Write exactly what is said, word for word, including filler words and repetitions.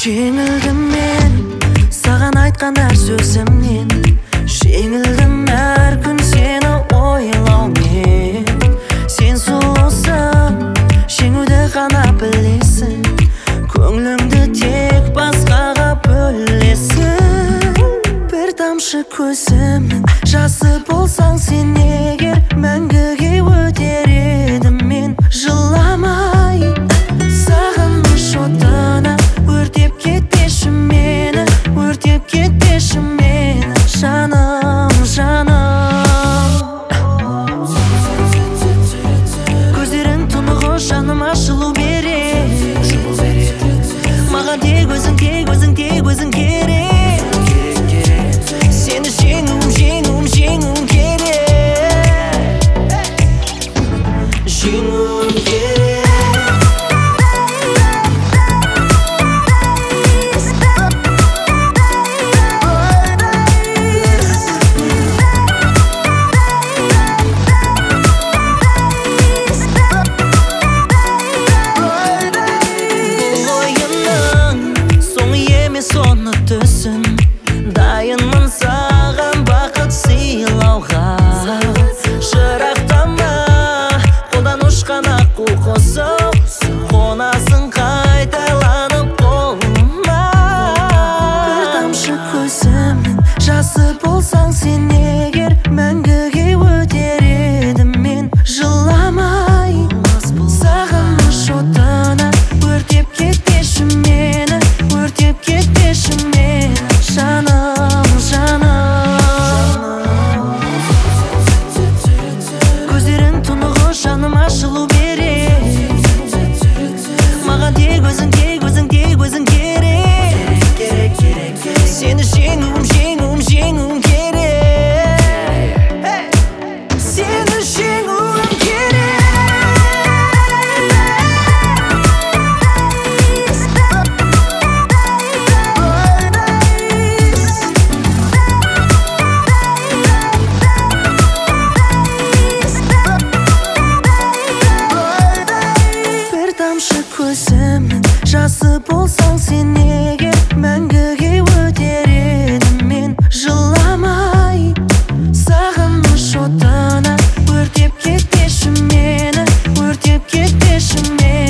Жеңілдім мен саған айтқан әр сөзімнен, жеңілдім әр күн сені ойлаумен. Сен сұлусың, жеңуді ғана білесің, көңіліңді тек басқаға бөлесің. Бір тамшы көзімнің жасы болсаң сен егер, мәңгіге өтер едім мен жыламай. Сағыныш отына өртеп кетпеші мені, өртеп кетпеші мені, жаным, жаным. Көздерің тұнығы жаныма жылу береді, маған тек өзің, тек өзің, тек өзің керек. Сені жеңуім, жеңуім, жеңуім керек, жеңуім керек. Соны түсін, дайынмын саған бақыт сыйлауға. Жырақтама, қолдан ұшқан аққу құсы, қонасың қайталанып қолыма. Бір тамшы көзімнің жасы болсаң сен егер, мәңгіге өтер едім мен жыламай. Сағыныш отына өртеп кетпеші мені, өртеп кетпеші мені, жаным, жаным. Көздерің тұнығы жаныма жылу береді, маған тек өзің, тек өзің, тек өзің керек. Сені жеңуім, жеңуім, жеңуім керек, сені жеңуім керек. Көзімнің жасы болсаң сен егер, мәңгіге өтер едім мен жыламай. Сағыныш отына өртеп кетпеші мені, өртеп кетпеші мені.